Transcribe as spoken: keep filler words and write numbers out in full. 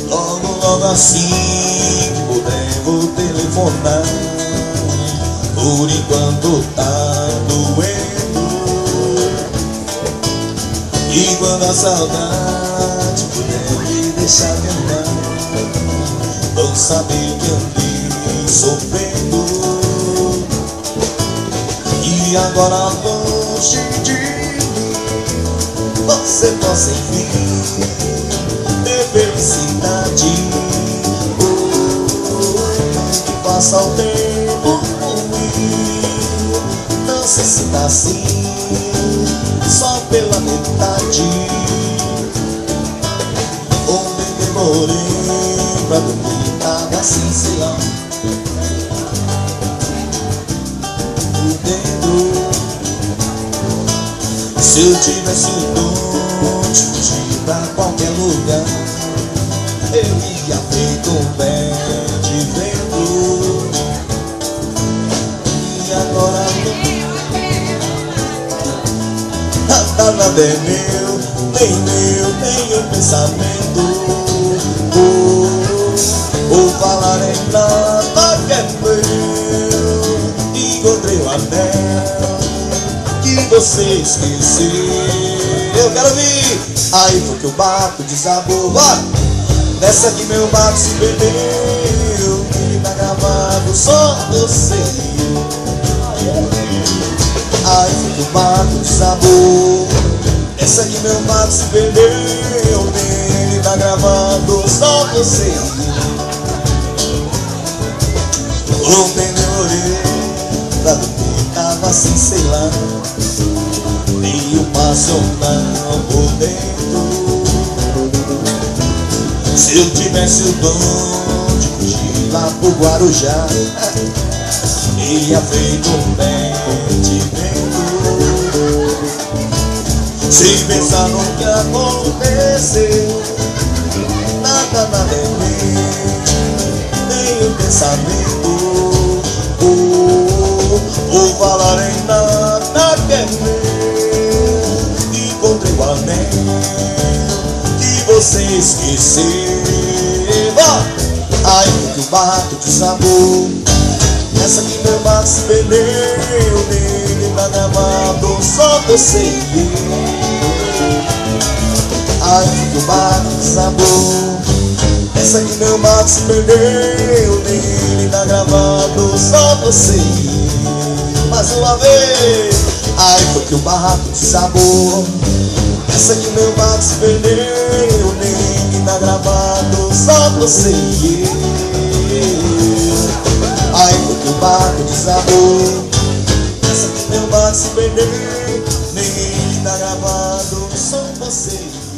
Logo, logo assim que puder vou telefonar. Por enquanto tá doendo. E quando a saudade puder me deixar cantar, vão saber que andei sofrendo. E agora longe de mim, você possa enfim ter felicidade. Oh, que passa o tempo ruim, não se sinta assim só pela metade. Ontem demorei pra dormir, tava assim, sei lá, por dentro. Se eu tivesse o dom de fugir pra qualquer lugar, eu ia feito um pé de vento. E agora nada, nada é meu, nem meu, nem o pensamento. Oh, ou falar em nada que é meu. Encontrei o anel que você esqueceu. Eu quero ouvir. Aí foi que o barco desabou. Vai! Nessa aqui meu barco se perdeu. E tá gravado só você e eu. Aí foi que o barco desabou. Essa aqui meu barco se perdeu. Nele tá gravado só você e eu. Ontem demorei pra dormir, tava assim, sei lá, meio passional por dentro. Se eu tivesse o dom de fugir lá pro Guarujá, ia feito um pé de vento. Sem pensar no que aconteceu, nada, nada é meu, nem o pensamento. Ou falar em nada que é meu. Encontrei o anel que você esqueceu. Aí que o barco desabou. Essa aqui meu barco se perdeu. Nele tá gravado só você e eu. Aí que o barco desabou. Essa aqui meu barco se perdeu. Nele tá gravado só você e eu. Mais uma vez. Aí foi que o barraco desabou. Essa aqui meu barco se perdeu. Nem tá gravado só você e eu. Aí foi que o barco desabou. Essa aqui meu barco se perdeu. Nem tá gravado só você e eu.